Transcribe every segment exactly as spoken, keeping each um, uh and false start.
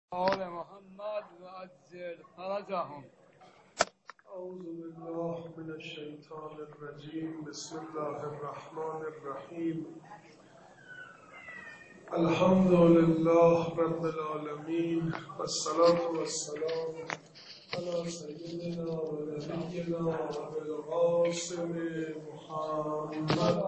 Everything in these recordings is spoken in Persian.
آل محمد و عجل فرجهم. اعوذ بالله من الشیطان الرجیم. بسم الله الرحمن الرحیم. الحمد لله رب العالمین و الصلاة و السلام علی سیدنا و نبینا و بالقاسم محمد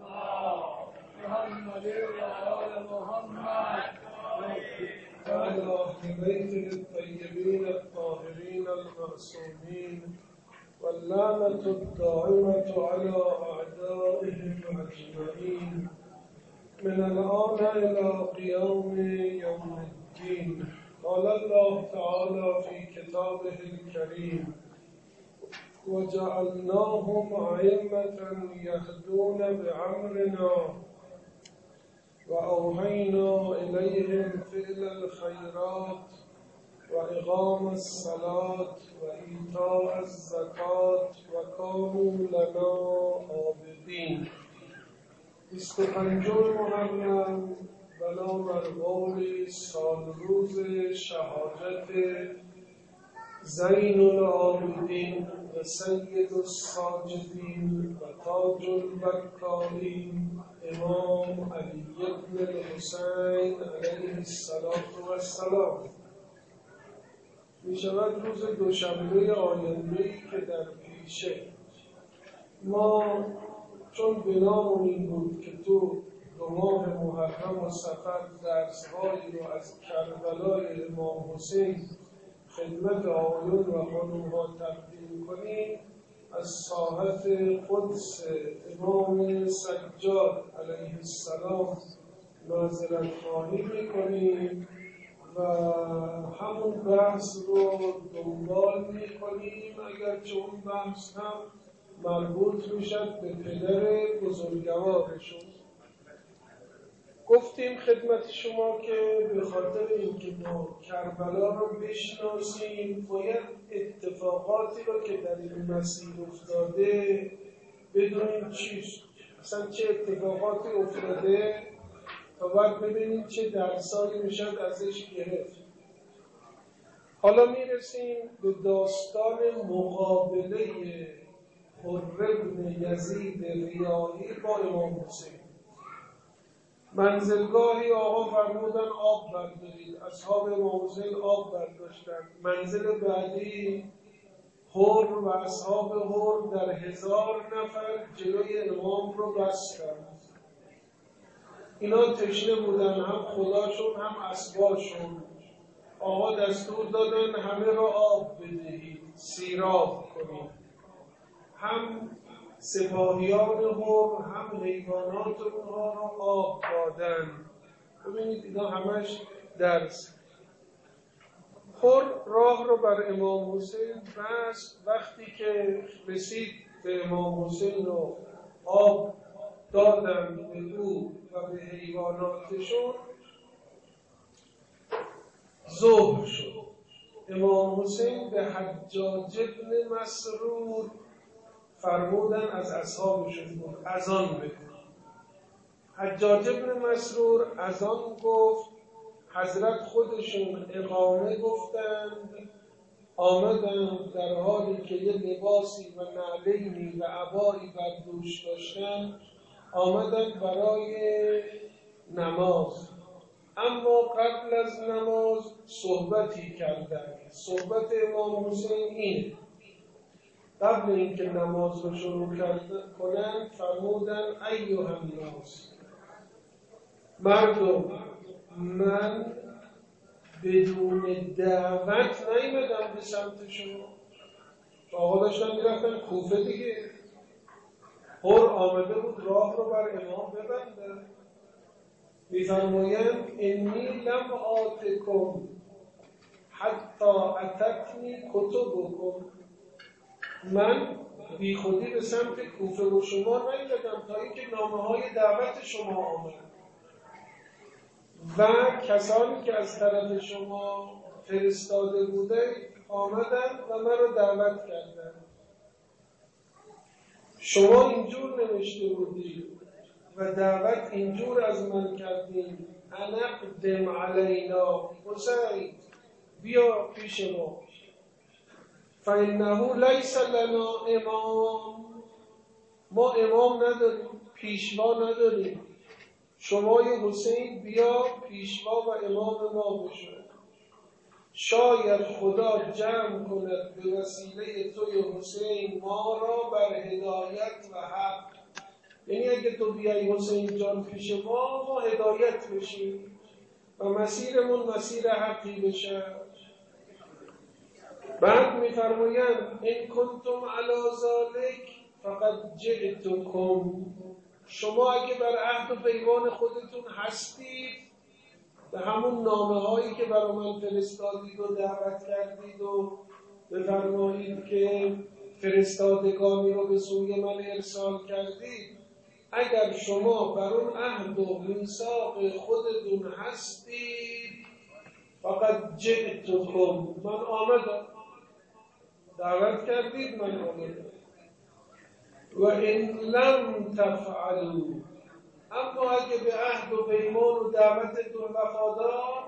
محمد و آل محمد وعلى أهل بيته الطيبين الطاهرين المعصومين واللعنة الدائمة على أعدائهم أجمعين من الآن إلى قيام يوم الدين. قال الله تعالى في كتابه الكريم: وجعلناهم أئمة يهدون بأمرنا وأوحينا إليهم فعل الخيرات وإقام الصلاة وإيتاء الزكاة وكانوا لنا عابدين. بیست و پنجم محرم بنابر قول سال روز شهادت زین العابدین و سید الساجدین و تاج البکارین امام علی بن الحسین علیه السلام می شود روز دوشنبه آینده‌ای که در پیشه. ما چون بنامون این بود که تو دو ماه محرم و صفر درس‌هایی رو از کربلای امام حسین خدمت آقایون و خانم‌ها تقدیم کنیم، از ساحت قدس امام سجاد علیه السلام معذرت خواهی می‌کنیم و همون بحث رو دنبال می‌کنیم، اگرچه اون بحث هم مربوط میشد به پدر بزرگوارشون. گفتیم خدمت شما که به خاطر اینکه ما کربلا رو بشناسیم باید اتفاقاتی رو که در این مسیر افتاده بدونیم چیست، اصلا چه اتفاقاتی افتاده تا باید ببینیم چه درسایی میشد ازش گرفت. حالا میرسیم به داستان مقابله حر بن یزید ریاحی با امام حسین. منزلگاهی آقا فرمودن آب بردارید، اصحاب امام حسین آب برداشتن. منزل بعدی حر و اصحاب حر در هزار نفر جلوی امام رو بستن. اینا تشنه بودن، هم خداشون هم اسباشون. آقا دستور دادن همه را آب بدهید، سیراب کنید. هم سپاهیان حر هم حیوانات اونها رو آب دادن. ببینید اینا همش درس. حر راه رو بر امام حسین بست. وقتی که رسید به امام حسین رو آب دادن به او و به حیواناتشون، ظهر شد. امام حسین به حجاج بن مسرور فرمودن از اصحابشون بود اذان بکن. حجاج بن مسرور اذان گفت، حضرت خودشون اقامه گفتند، آمدند در حالی که یه لباسی و نعلینی و عبایی بر دوش داشتند، آمدند برای نماز. اما قبل از نماز صحبتی کردند. صحبت امام حسین اینه: قبل اینکه نماز رو شروع کنند فرمودن ایها الناس، مردم، من بدون دعوت نیامدم به سمت شما. آقا داشتن میرفتن کوفه دیگه. حر آمده بود راه رو بر امام ببنده. میفرمایند انی لم آتکم حتی اتتنی کتبکم، من بی خودی به سمت کوفه و شما نیامدم تا اینکه نامه های دعوت شما آمد و کسانی که از طرف شما فرستاده بوده آمدند و من رو دعوت کردند. شما اینجور نوشته بودید و دعوت اینجور از من کردیم: انقدم علینا حسین، بیا پیش ما. فإنه لیس لنا امام، ما امام نداریم، پیشوا نداریم. شمای حسین بیا پیشوا و امام ما بشو. شاید خدا جمع کند به وسیله توی حسین ما را بر هدایت و حق. یعنی اگه تو بیای حسین جان پیش ما، ما هدایت بشیم و مسیرمون مسیر حقی بشه. بعد میفرمایند این کنتم علی ذلک فقد جئتکم، شما اگه بر عهد و پیمان خودتون هستید، به همون نامه هایی که برای من فرستادید و دعوت کردید و بفرمایید که فرستادگانی رو به سوی من ارسال کردید، اگر شما بر اون عهد و میثاق خودتون هستید، فقط جئتکم، من آمدم، دعوت کردید من آمدم. و این لم تفعلوا، اما اگه به عهد و پیمان و دعوتتون وفادار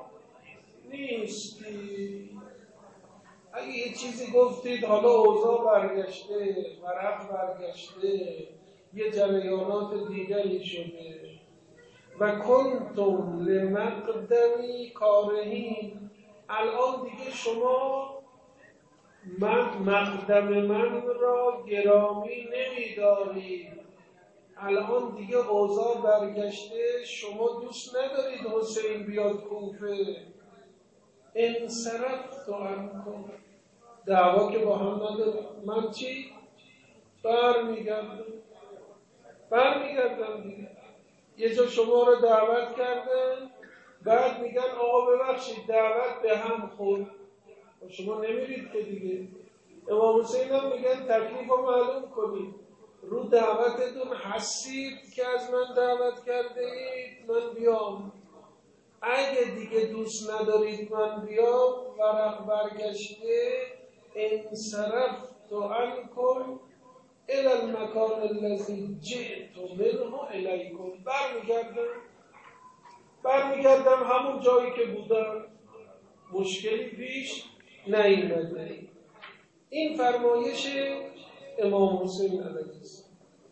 نیستی، اگه یه چیزی گفتید حالا اوضاع برگشته، ورق برگشته، یه جریانات دیگری شده، و کنتم لمقدمی کارهین، الان دیگه شما من مقدم من را گرامی نمی‌دارید، الان دیگه اوضاع برگشته، شما دوست ندارید حسین بیاد کوفه. انصرفت عنکم، دعوا که با هم نداریم، من چی؟ برمیگردم برمیگردم دیگه. یه جا شما رو دعوت کردن، بعد میگن آقا ببخشید دعوت به هم خورد، و شما نمیرید که دیگه. امام حسین هم میگن تکلیف رو معلوم کنید، رو دعوتتون هستید که از من دعوت کرده اید من بیام، اگه دیگه دوست ندارید من بیام، ورق برگشته، انصرفت عنکم الی المکان الذی جئت منه الیکم، برمیگردم برمیگردم همون جایی که بودم، مشکلی پیش نیامده. این فرمایش امام حسین علیه السلام.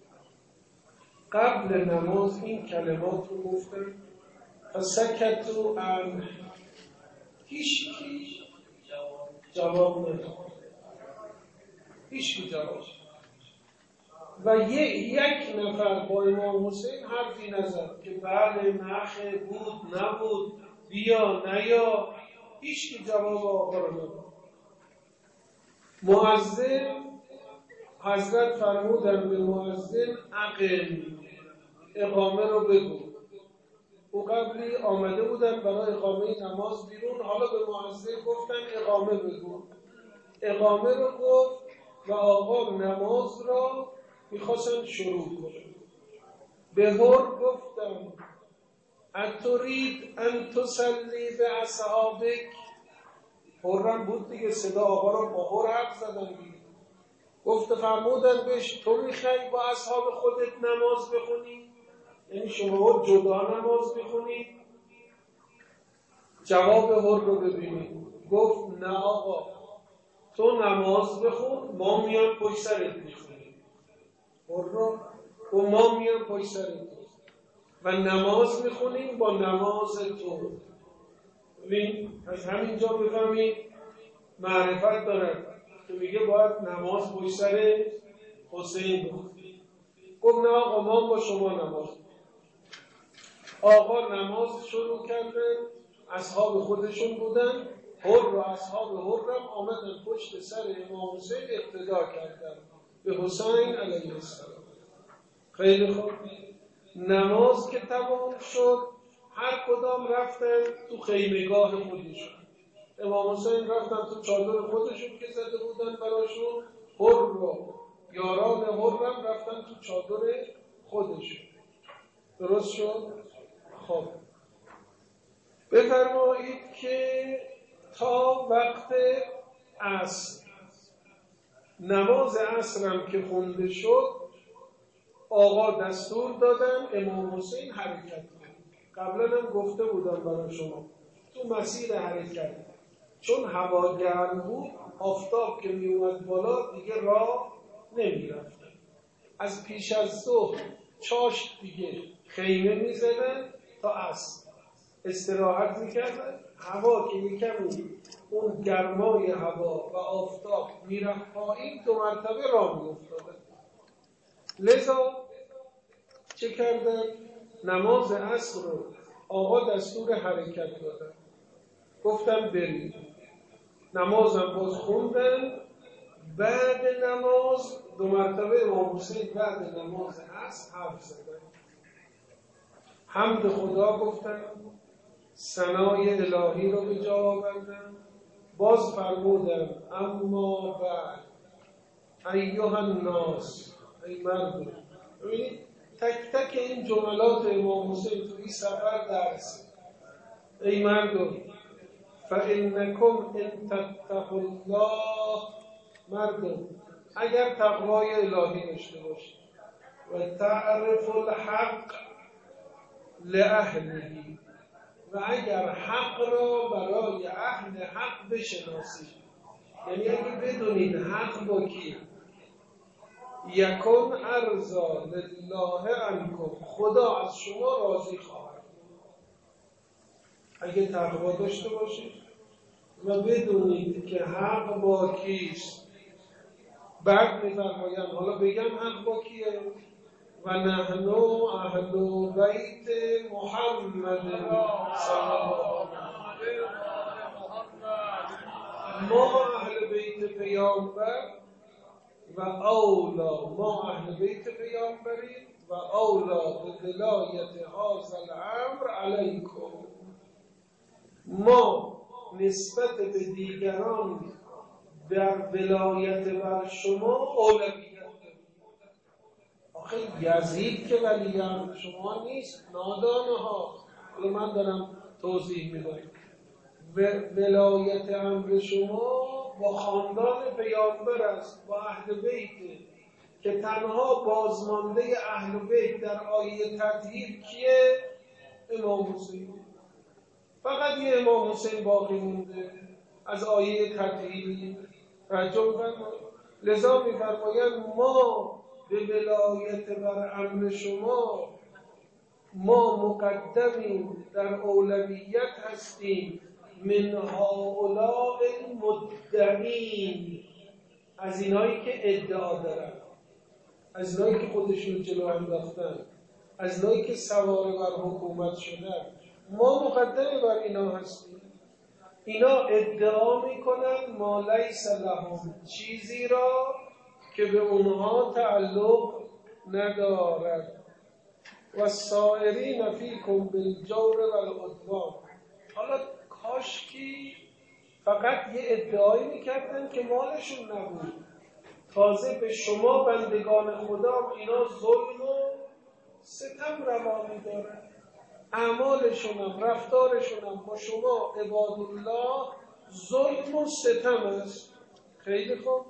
قبل نماز این کلمات رو گفتن، فسکتوا عنه، هیچ کی جواب نداد، هیچ کی جواب. و یک نفر با امام حسین حرفی نزد که بله نخه بود نبود بیا نیا، هیچ کی جواب آقا رو نداد. مؤذن حضرت فرمودن به مؤذن اقم، اقامه رو بگو. او قبلی آمده بودن برای اقامه نماز بیرون، حالا به مؤذن گفتن اقامه بگو. اقامه رو گفت و آقا نماز را میخواستن شروع کنن. به هر گفتن اترید ان تصلی به اصحابک، هرم بود دیگه، صدا آقا را با هر حرف زدن دیگه. گفت فرمودن بهش تو میخوای با اصحاب خودت نماز بخونی؟ یعنی شما جدا نماز میخونید؟ جواب هر رو ببینید. گفت نه آقا، تو نماز بخون، ما میان پشت سرت میخونیم. هر رو و ما میان پشت سرت و نماز میخونیم با نماز تو. ببین از همینجا بفهمید معرفت دارد که میگه باید نماز پشت سر حسین بخونیم. گفت نه آقا ما با شما نماز. آقا نماز شروع کردن، اصحاب خودشون بودن، هر و اصحاب هرم آمدن پشت سر امام حسین اقتدا کردن به حسین علیه السلام. خیلی خوب، نماز که تمام شد هر کدام رفتن تو خیمگاه خودشون. امام حسین رفتن تو چادر خودشون که زده بودن براشون، هر و یاران هرم رفتن تو چادر خودشون. درست شد؟ خب بفرمایید که تا وقت عصر، نماز عصرم که خونده شد، آقا دستور دادن امام حسین حرکت کنه. قبلا هم گفته بودم برای شما تو مسیر حرکت چون هوا گرم بود آفتاب که می اومد بالا دیگه راه نمی رفتن. از پیش از ظهر چاشت دیگه خیمه می زدن تا عصر استراحت می کردن. هوا که یکمی اون گرمای هوا و آفتاب می رفت پایین دو مرتبه راه می افتادن. لذا چه کردن؟ نماز عصر رو آقا دستور حرکت دادن، گفتن برید. نمازم باز خوندن. بعد نماز دو مرتبه امام حسین بعد نماز عصر حرف زدن، حمد خدا گفتن، ثنای الهی رو به جا آوردن. باز فرمودن اما بعد ایها الناس، ای مردم. ببینید تک تک این جملات امام حسین تو این سفر درس. ای مردم، فانکم ان تتقوا الله، مردم اگر تقوای الهی داشته باشید و تعرف الحق لأهله، و اگر حق را برای اهل حق بشناسید، یعنی اگر بدونید حق با کی، یکن ارضا لله عنکم، خدا از شما راضی خواهد. اگه تقوا داشته باشید و بدونید که حق با کیست. بعد می‌فرمایند حالا بگم حق با کیه؟ و نحن اهل بیت محمد صلی الله علیه و ما اهل بیت پیامبر و اولا، ما اهل بیت پیامبریم و اولا به ولایت هذا الامر علیکم، ما نسبت به دیگران در ولایت بر شما اولویت داریم. آخه یزید که ولی امر شما نیست، نادانه ها. حالا من دارم توضیح میدم. ولایت امر شما با خاندان پیامبر است، با اهل بیت، که تنها بازمانده اهل بیت در آیه تطهیر کیه؟ امام حسین. فقط یه امام حسین باقی مونده از آیه تطهیر. توجه فرمایید. لذا می‌فرمایند ما به ولایت بر امر شما، ما مقدمیم، در اولویت هستیم من هؤلاء المدعین، از اینایی که ادعا دارن، از اینایی که خودشون جلو انداختن، از اینایی که سوار بر حکومت شدن. ما مقدم بر اینا هستیم. اینا ادعا میکنن ما لیس لهم، چیزی را که به اونها تعلق ندارد. و سائرین فیکم بالجور و العدوان. حالا کاشکی فقط یه ادعایی میکردن که مالشون نبود، تازه به شما بندگان خدا اینا ظلم و ستم روا می‌دارن. اعمالشونم رفتارشونم با شما عباد الله ظلم و ستم است. خیلی خوب.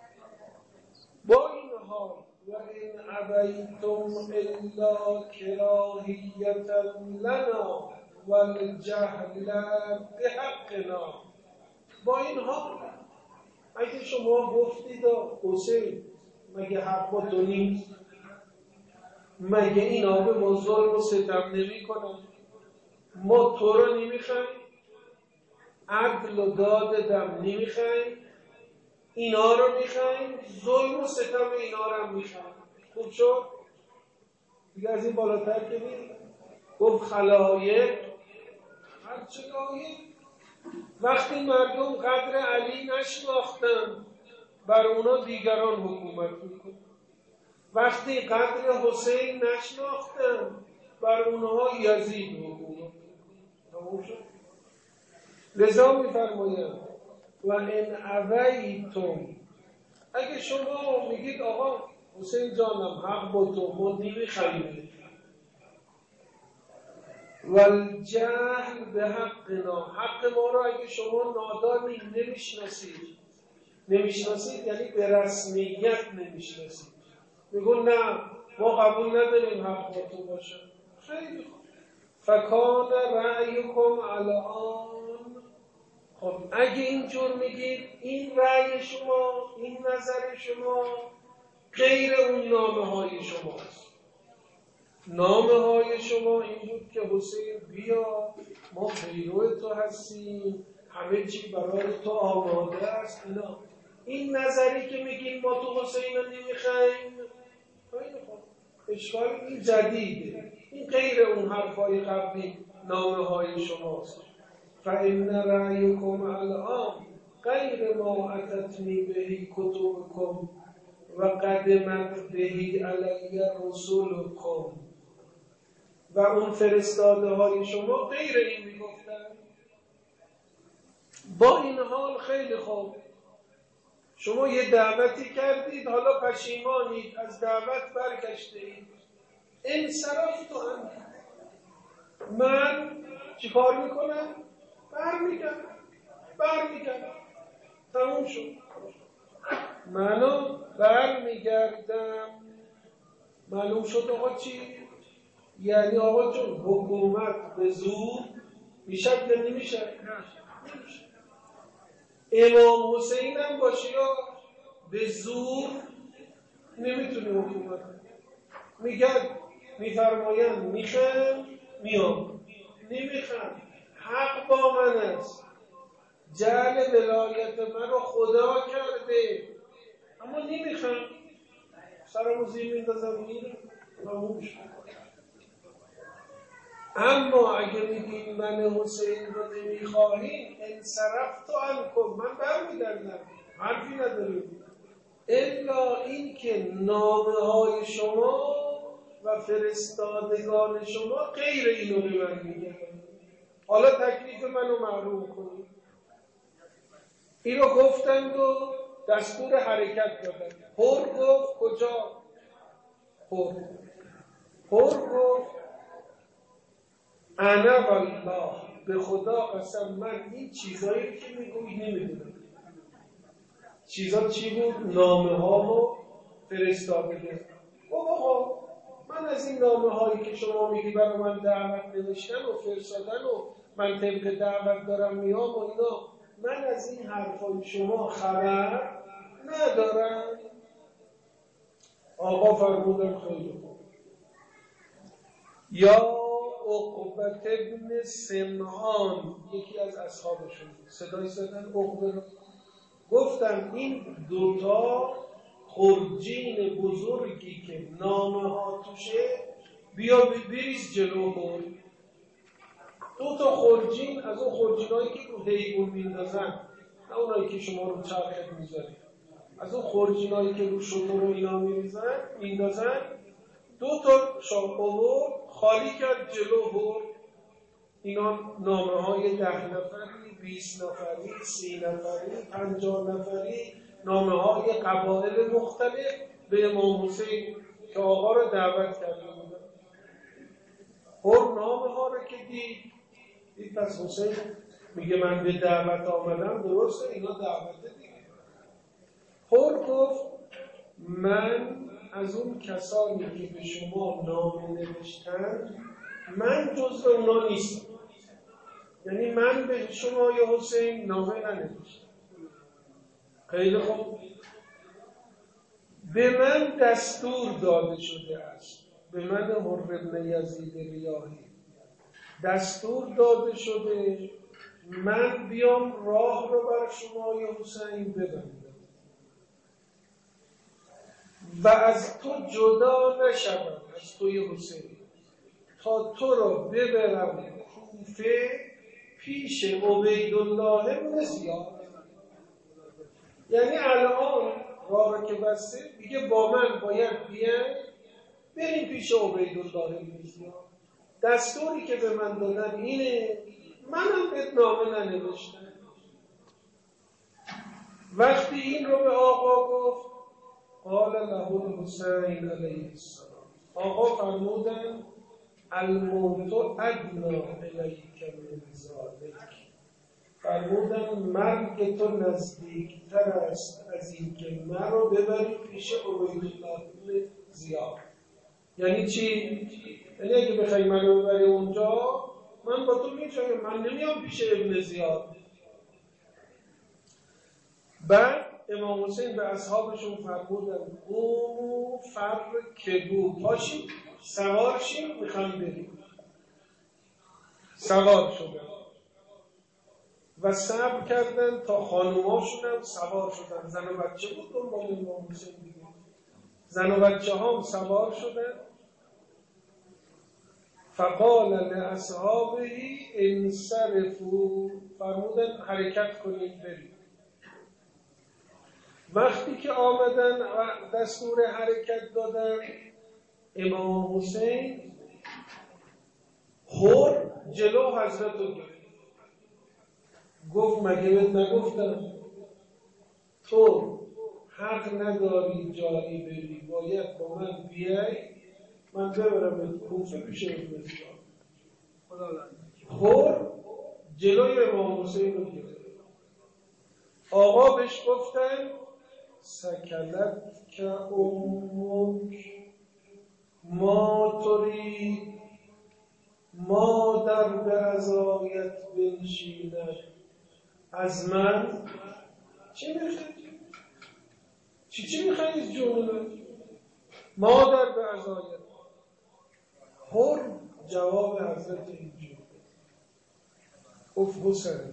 با این حال و این ابیتم الا کراهیت لنا و الجهل بحقنا، با این حال اگه شما گفتید حسین مگه حق با تو نیست؟ مگه اینا به ما ظلم و ستم نمی کنن؟ ما تو رو نمیخوایم، عدل و دادم نمیخوایم، اینا رو میخوایم، ظلم و ستم اینا رو هم میخوایم. خوب شد؟ دیگه از این بالاتر که نیم. گفت خلایق هرچه لایق. وقتی مردم قدر علی نشناختن بر اونا دیگران حکومت میکنن. وقتی قدر حسین نشناختن بر اونها یزید حکومت میکنن. لذا میفرماید و ان ابیتم، اگه شما میگید آقا حسین جانم حق با تو، ما نمیخوایم، والجهل به حقنا، حق ما رو اگه شما نادانی نمیشناسید، نمیشناسید یعنی به رسمیت نمیشناسید، میگون نه ما قبول نداریم حق با تو باشه. خیلی خوب. فکان رأیکم الان خب اگه اینجور میگید این رأی شما، این نظر شما غیر اون نامه های شماست. نامه های شما این بود که حسین بیا، ما پیرو تو هستیم، همه چی برای تو آماده است. اینا این نظری که میگیم ما تو حسین رو نمیخوایم، خیلی خوب، اشکال این جدیده، این غیر اون حرفای قبلی نامه های شماست. فإن رأيكم الآن غیر ما أتتني به کتبكم و قدمت به علی رسولكم. و اون فرستاده های شما غیر این میگفتن. با این حال خیلی خوب، شما یه دعوتی کردید، حالا پشیمانید، از دعوت برگشته اید. انصرفتم، من چی کار میکنم؟ برمیگردم برمیگردم تموم شد. منو برمیگردم. معلوم شد آقا چی؟ یعنی آقا چون حکومت به زور میشد یا نمیشد؟ نمیشه. امام حسین هم باشه یا به زور نمیتونه حکومت. میگن میفرماین میخوام میام، نمیخوام حق با من است، جعل ولایت من رو خدا کرده، اما نمیخوام، سرمو زیر میندازم میرم نموش. اما اگه میگین من حسین رو نمیخواهیم، انصرفت عنکم، من برمیگردم، حرفی نداریم. الا این که نامه های شما و فرستادگان شما غیر اینو به من میگن. حالا تکلیف منو معلوم کنید. اینو گفتند و دستور حرکت دادن. هر گفت کجا؟ هر هر گفت انا والله، به خدا قسم من این چیزایی که میگویی نمیدونم. چیزا چی بود؟ نامه ها و فرستادگان. بابا من از این نامه هایی که شما میگی برای من دعوت نوشتن و فرستادن و من طبق دعوت دارم میام و اینا، من از این حرفای شما خبر ندارم. آقا فرمودن خیلی خوب. یا عقبت ابن سمعان، یکی از اصحابشون صدای زدن عقبه رو، گفتن این دوتا خرجین بزرگی که نامه ها توشه بیا بریز جلو کن. دو تا خرجین از اون خرجینایی که رو حیبون میندازن، نه اونایی که شما رو چرخت میذارید، از اون خرجینایی که رو شطور و اینا میریزن میندازن، دو تا شاپور خالی کرد جلو برد. اینا نامه های ده نفری، بیست نفری، سی نفری، پنجاه نفری، نامه های قبایل مختلف به امام حسین که آقا رو دعوت کرده بودن. هر نامه ها رو که دید دید پس حسین میگه من به دعوت آمدم، درسته اینا دعوت دیگه. هر گفت من از اون کسانی که به شما نامه نوشتن من جزو اونا نیستم. یعنی من به شما یا حسین نامه ننوشتم. خیلی خوب. به من دستور داده شده است، به من هر ابن یزید ریاحی دستور داده شده من بیام راه رو بر شما یا حسین ببندم و از تو جدا نشوم، از توی حسین، تا تو را ببرم کوفه پیش عبیدالله ابن زیاد. یعنی الان راه که بسته دیگه با من باید بیان بریم پیش عبیدالله ابن زیاد. دستوری که به من دادن اینه، منم بهت نامه ننوشتم. وقتی این رو به آقا گفت قال له الحسین علیه السلام، آقا فرمودن الموت ادنا الیک من ذلک، فرمودن مرگ تو نزدیکتر است از این که من رو ببری پیش عبیدالله ابن زیاد. یعنی چی؟ یعنی اگه بخوای منو ببری اونجا من با تو میجایم، من نمیام پیش ابن زیاد. بعد امام حسین به اصحابشون فرمودن قوموا فرکبوا، پاشید سوار شید میخوایم بریم. سوار شدن و صبر کردن تا خانوماشون هم سوار شدن. زن و بچه بود دنبال امام حسین دیگه. زن و بچه ها هم سوار شدن. فقال لاصحابه انصرفوا، فرمودن حرکت کنید برید. وقتی که آمدن و دستور حرکت دادن، امام حسین خور جلو حضرت رو گرفت. گفت مگه بهت نگفتم تو حق نداری جایی بری، باید با من بیای، من ببرم به کوفه پیش ابن زیاد. خور جلوی امام حسین رو گرفت. آقا بهش گفتن سکلت که امک ما ترید، مادر به رضایت بنشیند، از من چی میخوای؟ چی چی میخوای از جون من؟ مادر به رضایت. هر جواب حضرت اینجور گفت حسین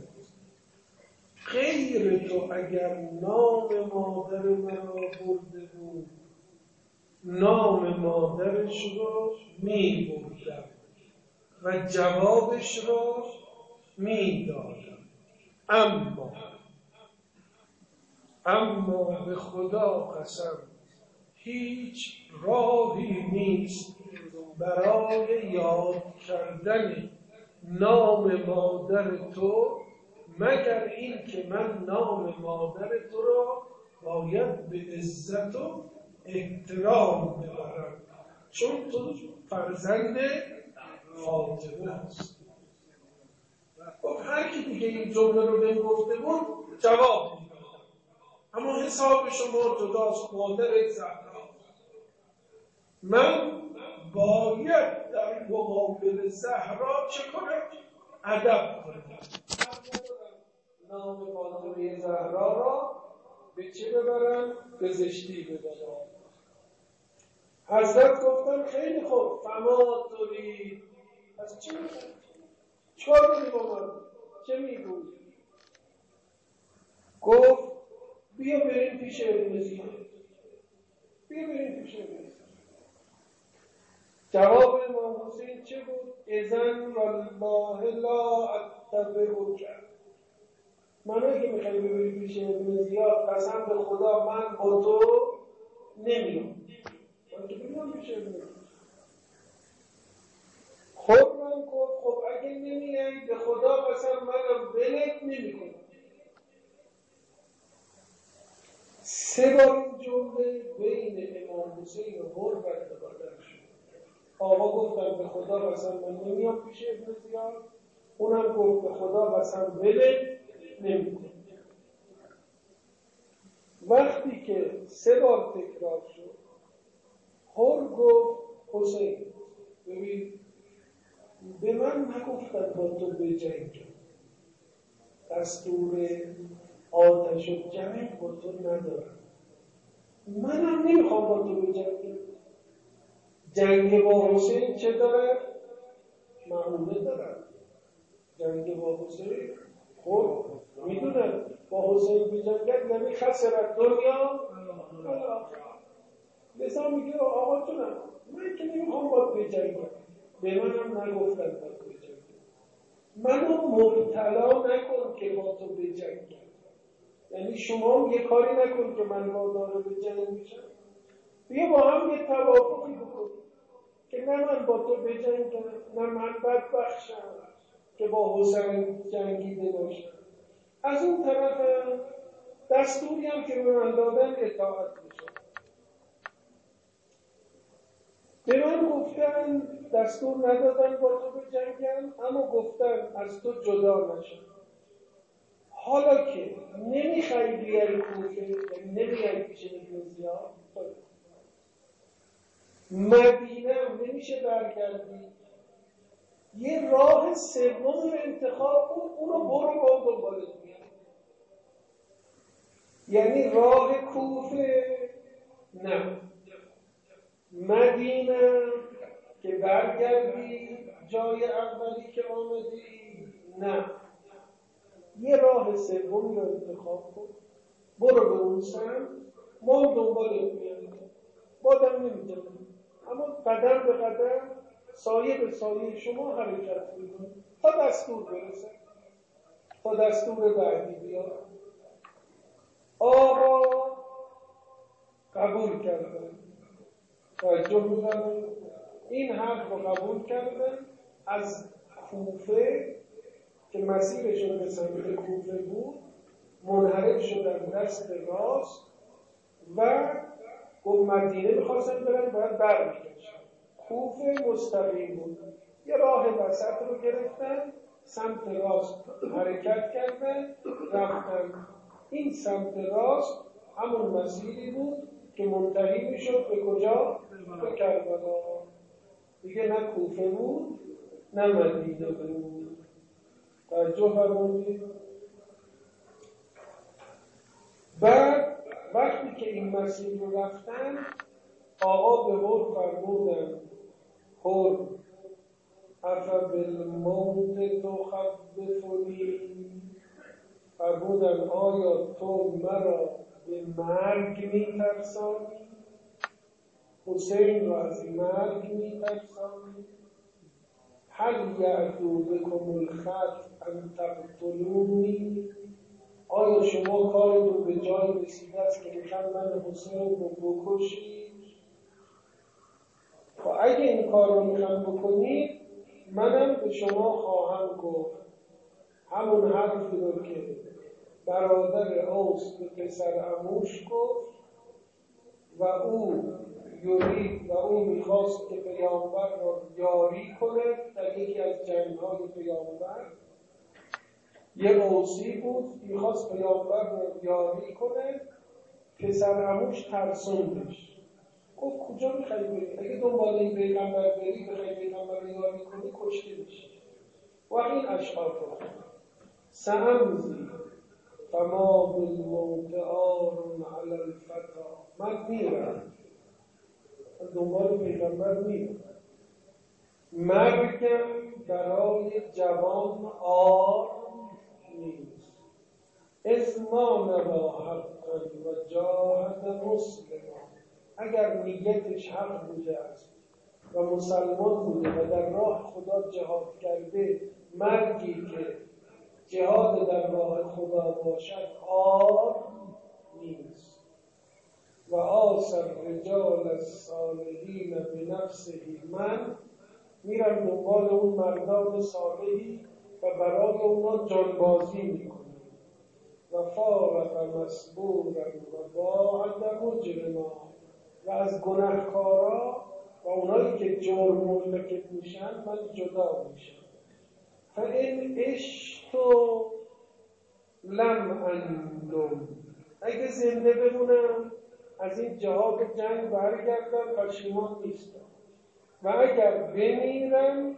غیر تو اگر نام مادر مرا برده بود، نام مادرش رو می بردم و جوابش رو می دادم. اما اما به خدا قسم هیچ راهی نیست برای یاد کردن نام مادر تو مگر این که من نام مادر تو را باید به عزت و احترام ببرم، چون تو فرزند فاطمه هست. خب هر کی دیگه این جمله رو بهم گفته بود جواب میدادم، اما حساب شما جداست، مادر زهرا. من باید در مقابل زهرا چه کنم؟ ادب کنم. نام فاطمه زهرا را به چه ببرم؟ به زشتی ببرم. حضرت گفتن خیلی خوب، فما ترید، از چی میگوی؟ چکار کنی با من؟ چه میگوی؟ گفت بیا بریم پیش ابن زیاد. بیا بریم پیش ابن زیاد. جواب امام حسین چه بود؟ اذن والله لا اتبعک. منو که میخوای ببری پیش ابن زیاد، قسم به خدا من با تو نمیام. من که بگم پیش ابن زیاد. خب من گفت خب اگه نمیای به خدا قسم منم ولت نمیکنم. سه بار این جمله بین امام حسین و هر برقرار شد. آقا گفتن به خدا قسم من نمیام پیش ابن زیاد، اونم گفت به خدا قسم ولت نمیکنم. وقتی که سه بار تکرار شد، هر گفت حسین ببین به من نگفتن با تو بجنگم، دستور آتش و جنگ با تو ندارم، منم نمیخوام با تو بجنگم. جنگ با حسین چه داره؟ معموله داره. جنگ با حسین خب میدونن با حسین بجنگد یعنی خسرت دنیا لذا میگه آقا جونم من که نمیخوام با تو بجنگم، به منم نگفتن با تو بجنگم، منو مبتلا نکن که با تو بجنگم. یعنی شما یه کاری نکن که من وادار به جنگ میشم، بیا با هم یه توافقی بکن که نه من با تو بجنگم نه من بدبخشم که با حسین جنگیده باشم. از اون طرف دستوری هم که به من دادن اطاعت میشه. به من گفتن دستور ندادن با تو بجنگم، اما گفتن از تو جدا نشم. حالا که نمیخوای بیاری کوفه، یعنی نمیای پیش ابن زیاد، مدینه نمیشه برگردی، یه راه سوم رو انتخاب کن، اونو برو با دنبالت میاد. یعنی راه کوفه نه، مدینه که برگردی جای اولی که آمدی نه، یه راه سومی رو انتخاب کن، برو به اون سمت، ما دنبالت میاد، بادم نمیدونم، اما قدم به قدم سایه به سایه شما حرکت میکنه تا دستور برسه، تا دستور بعدی بیاد. آقا قبول کردن، توجه می‌کنن، این حرف رو قبول کردن، از کوفه که مسیرشون به سمت کوفه بود منحرف شدن دست راست و گفت مدینه میخواستن برن، باید برمیگشتن. کوفه مستقیم بود، یه راه وسط رو گرفتن، سمت راست حرکت کردن، رفتن. این سمت راست همون مسیری بود که منتهی میشد به کجا؟ به کربلا. دیگه نه کوفه بود نه مدینه بود. توجه فرمودید؟ بعد وقتی که این مسیر رو رفتن، آقا به هر فرمودن هر افبالموت تخوفنی، فرمودن آیا تو مرا به مرگ میترسانی؟ حسین را از مرگ میترسانی؟ هل یعدو بکم الخط ان تقتلونی؟ آیا شما کارتون به جای رسیده است که میخوان من حسین رو بکشید؟ و اگه این کار رو میخوان بکنید منم به شما خواهم گفت همون حرفی رو که برادر اوس به پسر عموش گفت و او یورید و او میخواست که پیامبر رو یاری کنه در یکی از جنگ‌های پیامبر. یه اوسی بود میخواست پیامبر رو یاری کنه، پسر عموش ترسوندش، گفت کجا میخوایی بری؟ اگه دنبال این پیغمبر بری بخوای پیغمبر رو یاری کنی کشته میشی. و این اشعار رو سأمضی فما بالموت عار علی الفتا، من میرم دنبال پیغمبر میرم، مرگم برای جوان عار نیست. اسما نبا حقا و جاهد مسلما، اگر نیتش حق بوده است و مسلمان بوده و در راه خدا جهاد کرده، مرگی که جهاد در راه خدا باشد عار نیست. و آثر رجال الصالحین بنفسه، من میرم دنبال اون مردان صالحی و برای اونا جانبازی میکنم. و فارق مسبورا و باعد مجرما، و از گناهکارا و اونایی که جرم مرتکب میشن من جدا میشم. فإن عشت لم اندم، اگه زنده بمونم از این جهاد جنگ برگردم پشیمان نیستم، و اگر بمیرم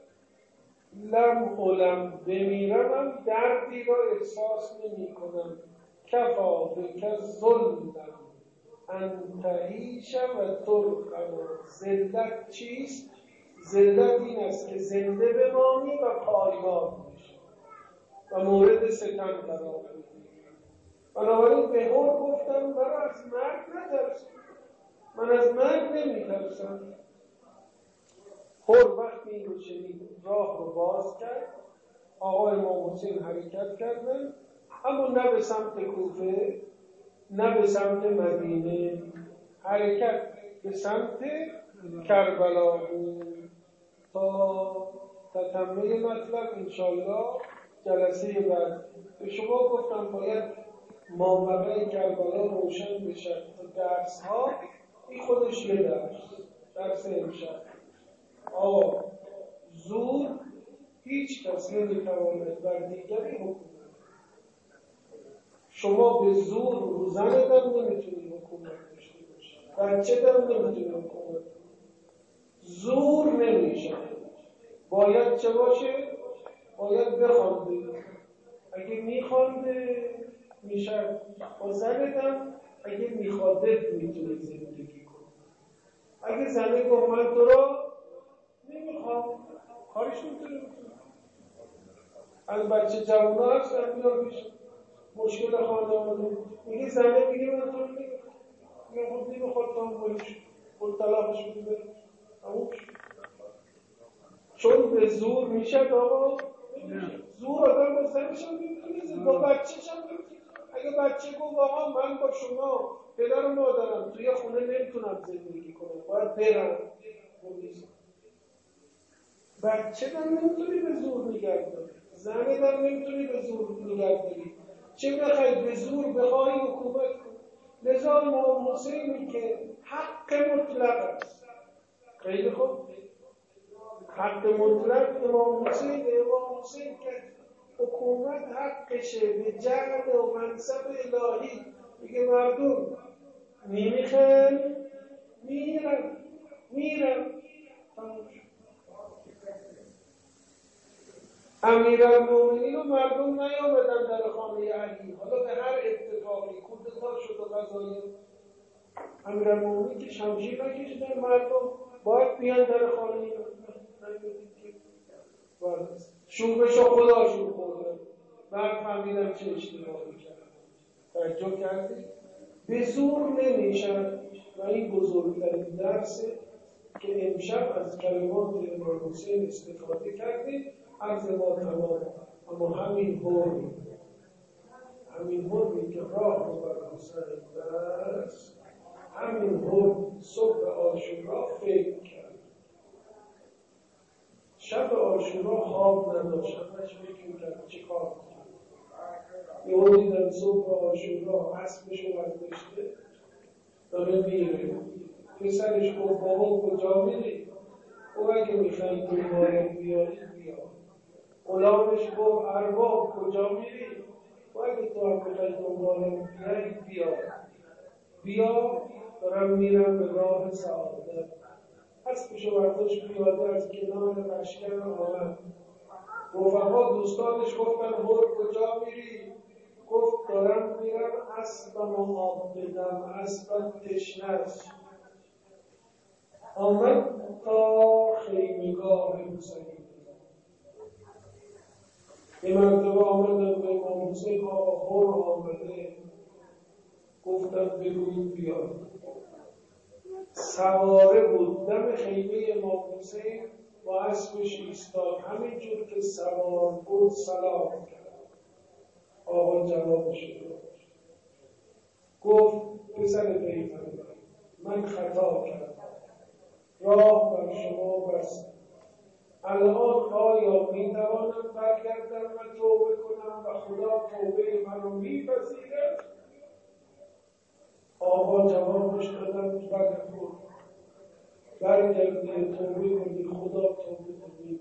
لم علم، بمیرم دردی را احساس نمی کنم. کفا بک ظلم ان تعیش و ترحم، ذلت چیست؟ ذلت این است که زنده بمانی و پایدار بشی و مورد ستم قرار بگیری. بنابراین به هر گفتم من از مرگ نترسم، من از مرگ نمیترسم. هر وقتی این رو شنید راه رو باز کرد، آقا امام حسین حرکت کردن، اما نه به سمت کوفه نه به سمت مدینه، حرکت به سمت کربلا بود. تا تتمه مطلب انشالله جلسه بعد. به شما گفتم باید ماوقع کربلا روشن بشه تا درس ها، این خودش یه درس درس امشب. آقا زور هیچ کس نمیتواند بر دیگری حکومت. شما به زور رو زنتم نمیتونی حکومت داشته باشی، بچه‌تم نمیتونی حکومت. زور نمیشه. باید چه باشه؟ باید بخوانده. اگه میخوانده میشه با زنتم اگه میخوادت میتونه زندگی کنه. اگه زنه گفت من تو رو نمیخوام، کارش میتونه بکنه. از بچه جوان ها هستن بیار پیش مشکل خانواده میگه زنه میگه من تو رو نمیخوام، میگه خود نمیخواد تو هم بایش خود طلاقش بودی بره همون چون به زور میشه آقا زور آدم با زنش هم نمیتونه، با بچهش هم نمیتونه. اگه بچه گفت آقا من با شما پدر و مادرم توی خونه نمیتونم زندگی کنم باید برم، بچه در نمیتونی به زور نگه داری، زن در نمیتونی به زور نگه داری، چه بخوای به زور بخوای حکومت کن. لذا امام حسینی که حق مطلق است، خیلی خوب حق مطلق امام حسین امام حسین که حکومت حقشه به جعل و منصب الهی، میگه مردم نمیخن میرن میرن امیرالمومنین و مردم نیامدن در خانه علی، حالا به هر اتفاقی کودتا شد و قضایی امیرالمومنین که شمشیر نکشیدن، مردم باید بیان در خانه علی. شوبش رو خداشون خورده، بعد فهمیدم چه اشتباهی کردم. توجه کردید؟ به زور نمیشن و این بزرگترین درسه که امشب از کلمات امام حسین استفاده کردیم. عرض ما تمام، اما همین حرمی همین حرمی که راه رو بر حسین بست، همین حرم صبح عاشورا فکر کرد، شب عاشورا خواب نداشت، همش فکر میکرد چه کار کنم. یهو دیدم صبح عاشورا اسبشو برداشته داره میره، پسرش گفت بابا کجا میری؟ او اگه میخوایی دنبالت بیاری بیا. غلامش گفت ارباب کجا میری؟ و اگه تو هم میخوایی دنبالت بیاری بیا بیا دارم میرم به راه سعادت. اسبشو برداشت پیاده از کنار لشکر آمد. رفقا دوستانش گفتن هر کجا میری؟ گفت دارم میرم اسبم و آب بدم، اسبم تشنه است. آمد تا خیمگاه حسین، یه مرتبه آمدن به امام حسین آقا هر آمده، گفتن بگوید بیاد. سواره بود دم خیمه امام حسین با اسبش ایستاد، همینجور که سوار بود سلام کرد. آقا جوابش داد، گفت پسر پیغمبر من خطا کردم، راه بر شما بستم، الان آیا می توانم برگردم و توبه کنم و خدا توبه منو میپذیرد؟ آقا جوابش دادن بله خود برگردی توبه کنی خدا توبه کنی.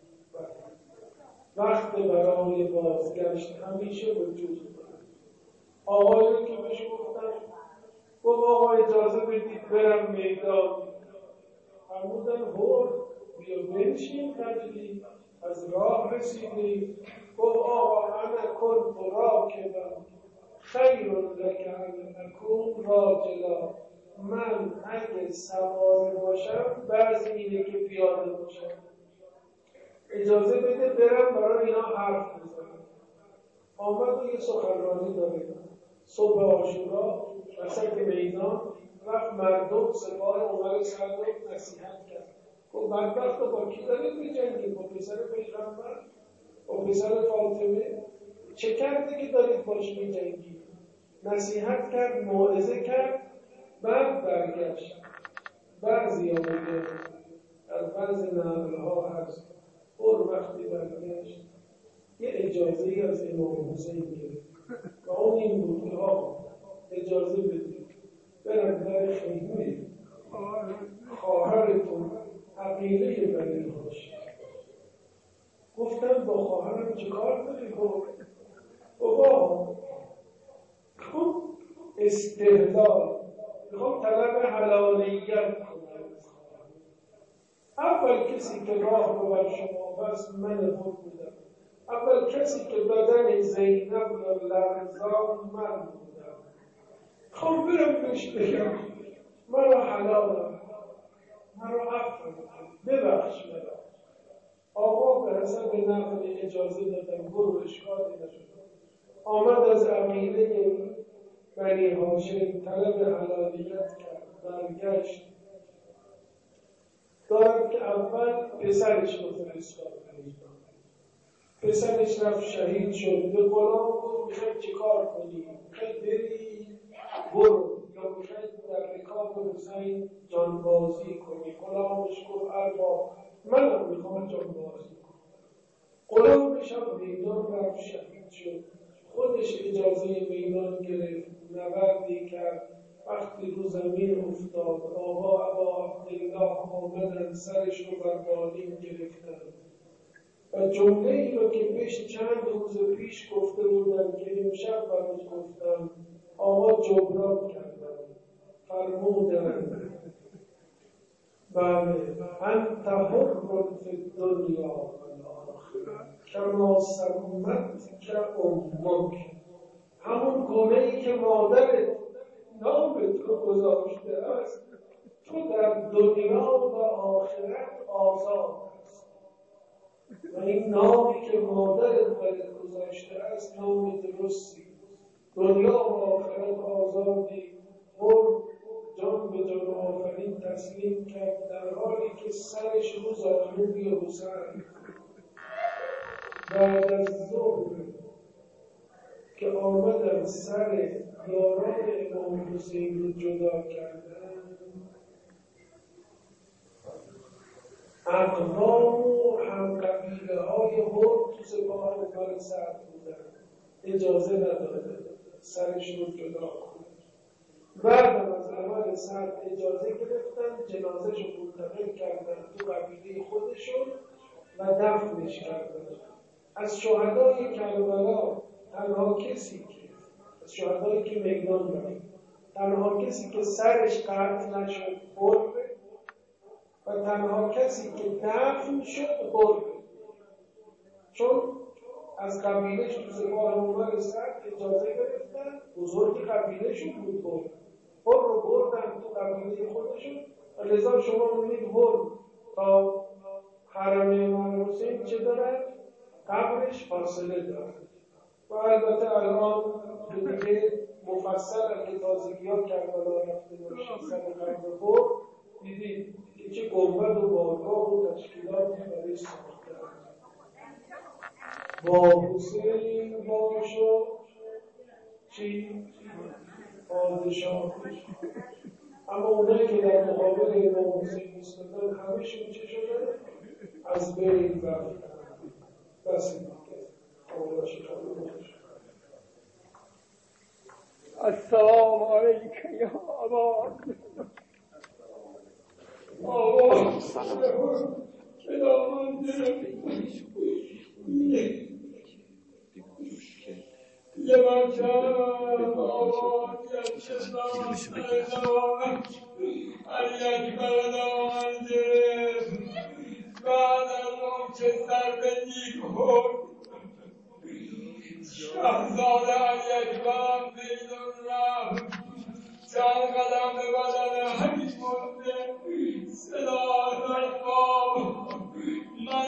وقت برای بازگشت همیشه وجود دارد. آقایی که بهش گفتن گفت آقا اجازه بدید برم میدان، فرمودن هر بیا بنشین تجلی از راه رسیدی. گفت آقا انا کنت راکبا خیر لک ان اکون راجلا، من اگه سوار باشم بعضی اینه که پیاده باشم، اجازه بده برم برای اینا حرف بزنم. آمد و یه سخنرانی داره صبح عاشورا وسط میدان، رفت مردم سپاه عمر صدر نصیحت کرد. گفت بدبخت با کی دارید می‌جنگید؟ با پسر پیغمبر، با پسر فاطمه، چه کرده که دارید باش می‌جنگید؟ نصیحت کرد، موعظه کرد، بعد برگشت. بعضی ها میگه در بعض نقل‌ها هست اور وقتی برگشت یه اجازه ای از امام حسین گرفت و اون این بود که آقا اجازه بدید برم در خیمه خواهرتون عقیله بنی هاشم. گفتم با خواهرم چه کار داری؟ گفت بابا خب استحلال میخوام طلب حلالیت کنم. اول کسی که راه رو بر شما بست من خود بودم، اول کسی که بدن زینب را لرزان من بودم. خب برم بهش بگم مرا حلالم، مرا عفو کن، ببخش مرا. آقا به حسب نقل اجازه دادم، برو اشکالی نشد. آمد از عقیله بنی هاشم طلب حلالیت کرد، برگشت دارد که اول پسرش رو فرستاد. پسرش رفت شهید شد. به غلام گفت میخوای چه کار کنی؟ میخوای بری برو، یا میخوای در رکاب حسین جانبازی کنی؟ غلامش گفت ارباب منم میخوام جانبازی کنم. غلامش هم میدان رفت شهید شد. خودش اجازه میدان گرفت، نبردی کرد. وقتی رو زمین افتاد آقا ابا عبدالله آمدن سرش رو بر بالین گرفتن و جمله ای رو که پیش چند روز پیش گفته بودن که امشب برات گفتم آقا جبران کردن، فرمودن بله انت حر فی الدنیا والآخرة کما سمتک امک، همون گونه ای که مادرت نامت رو گذاشته است تو در دنیا و آخرت آزاد است. و این نامی که مادرت برات گذاشته است نام درستی، دنیا و آخرت آزادی. برد جان به جان آفرین تسلیم کرد در حالی که سرش رو زانوی حسین. بعد از ظهر که آمدن سر یاران امام حسین رو جدا کردن، اقوام و همقبیله های هر تو سپاه عمر سعد بودن، اجازه نداده سرش رو جدا کنن. بعد از عمر سعد اجازه گرفتن، جنازش رو منتقل کردن تو قبیله خودشون و دفنش کردن. از شهدای کربلا تنها کسی که از شهدایی که میدان رفت تنها کسی که سرش قطع نشد برده و تنها کسی که دفن شد برده، چون از قبیلهش تو سپاه عمر سعد اجازه گرفتن، بزرگ قبیلهشون بود برد بر رو بردن تو قبیله خودشون و لذا شما می‌بینید برد تا حرم امام حسین چه دارد؟ قبرش فاصله دارد. و البته الان به دیگه مفصل اگه تازگی ها کربلا رفته باشید سر قبر برد دیدید که چه گنبد و بارگاه و تشکیلاتی برای ساخته با حسین باشو چی؟ پادشاهش. اما اونایی که در مقابل امام حسین ایستادن همه‌شون چه شده؟ از بین رفتن. بس دیگه خدا شکر السلام علیک یا ابا آقا که دامن یه بچه آقا یه دامن علی اکبر دامن گرفت. بعد از اون که سر به نیک خورد شهزاده علی اکبر